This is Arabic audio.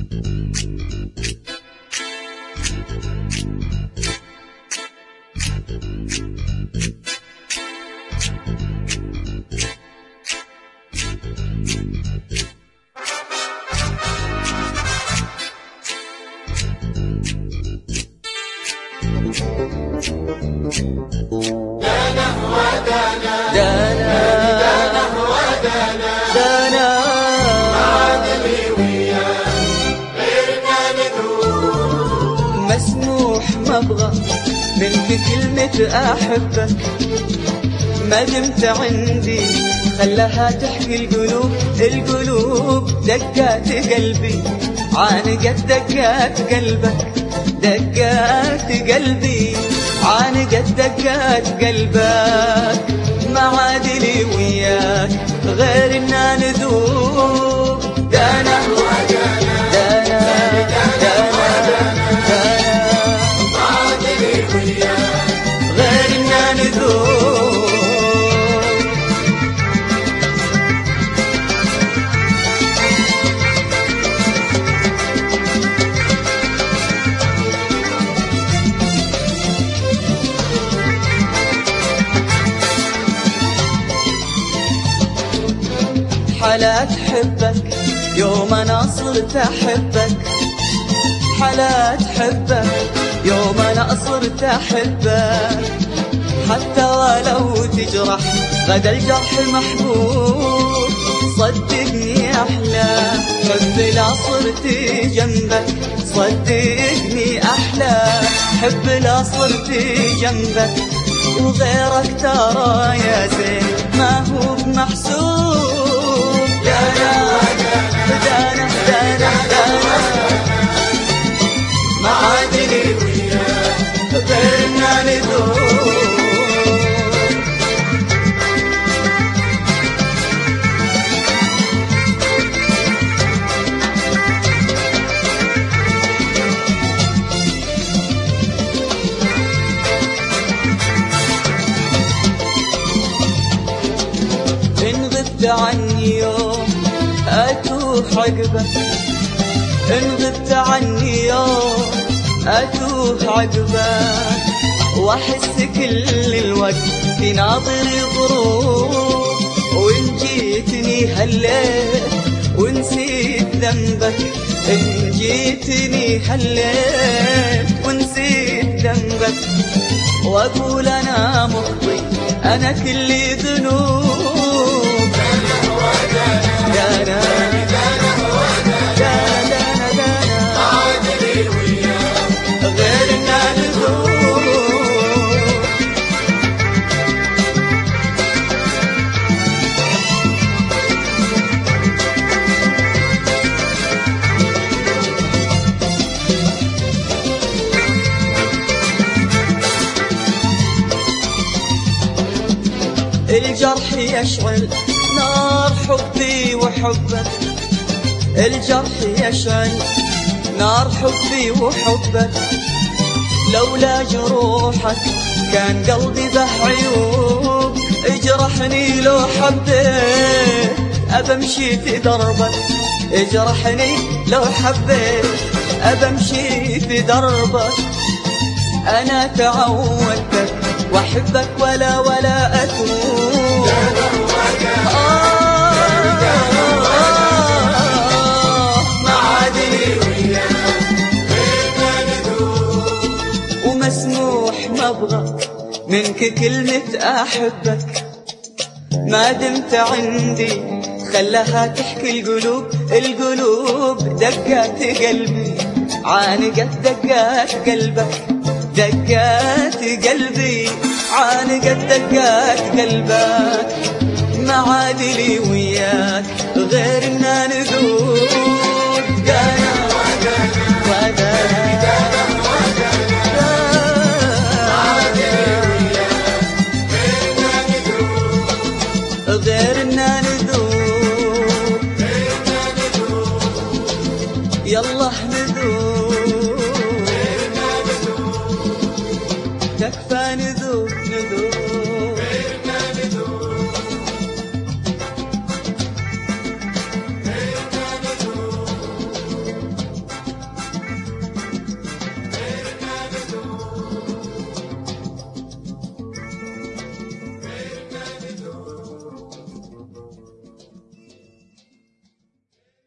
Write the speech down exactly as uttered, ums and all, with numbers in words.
دانا ودانا دانا دانا ودانا دانا عادلي وياك غيرنا ندوب. مسموح مبغى منك كلمة أحبك، ما دمت عندي خلها تحكي القلوب. القلوب دقات قلبي عانقت دقات قلبك، دقات قلبي عانقت دقات قلبك. ما عاد لي وياك غير إننا نذوب. دانا ودانا دانا دانا دانا ما عاد لي وياك غير إننا نذوب. حلا تحبك يوم أنا صرت أحبك، حلا تحبك يوم أنا صرت أحبك. حتى ولو تجرح غدا الجرح محبوب، صدقني أحلى حب لا صرت جنبك. صدقني أحلى حب لا صرت جنبك، وغيرك ترى يا زين ما هو بمحسوب. دانا دانا دانا دانا ما عاد لي وياك غيرنا نذوب. إن غبت عني يوم أتوه عقبك، إن غبت عني يوم أتوه عقبك. وأحس كل الوقت في ناظري ظروف، وإن جيتني هليت ونسيت ذنبك. إن جيتني هليت ونسيت ذنبك، وأقول أنا مخطي أنا كلي ذنوب. دانا دانا دانا دانا عادلي وياك غيرنا نذوب. الجرح يشعل نار حبي وحبك، الجرح يشعل نار حبي وحبك. لولا جروحك كان قلبي به عيوب. اجرحني لو حبيت أبمشي في دربك، اجرحني لو حبيت أبمشي في دربك. أنا تعودتك وأحبك ولا ولا أتوب. آه ما عاد لي وياك غيرنا ندوب. ومسموح مبغى منك كلمة أحبك، ما دمت عندي خلها تحكي القلوب. القلوب دقات قلبي عانقت دقات قلبك، دقات قلبي عانقت دقات قلبك. ما عاد لي وياك غير إننا نذوب. دانا ودانا ودانا ما عاد لي وياك غير إننا نذوب، غير إننا نذوب.